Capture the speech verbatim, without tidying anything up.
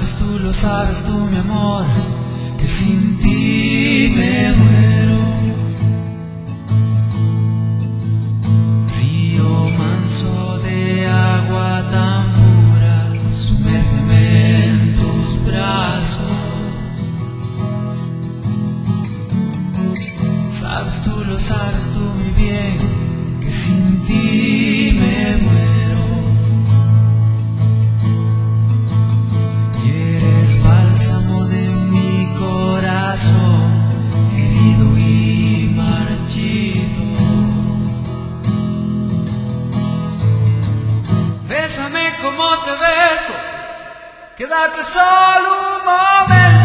Sabes, tú lo sabes, tú mi amor, que sin ti me muero. Río manso de agua tan pura, sumérgeme en tus brazos. Sabes, tú lo sabes, tú mi bien, que sin ti me muero. Y eres bálsamo de mi corazón, herido y marchito. Bésame como te beso, quédate solo un momento.